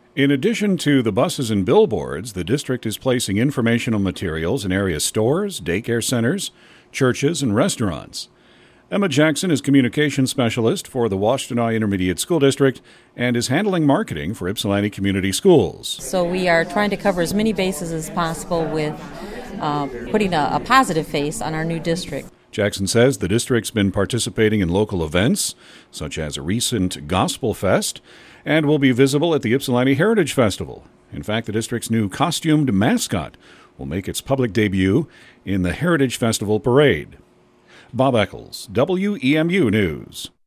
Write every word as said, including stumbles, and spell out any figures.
In addition to the buses and billboards, the district is placing informational materials in area stores, daycare centers, churches, and restaurants. Emma Jackson is communication specialist for the Washtenaw Intermediate School District and is handling marketing for Ypsilanti Community Schools. So we are trying to cover as many bases as possible with uh, putting a, a positive face on our new district. Jackson says the district's been participating in local events, such as a recent Gospel Fest, and will be visible at the Ypsilanti Heritage Festival. In fact, the district's new costumed mascot will make its public debut in the Heritage Festival Parade. Bob Eccles, W E M U News.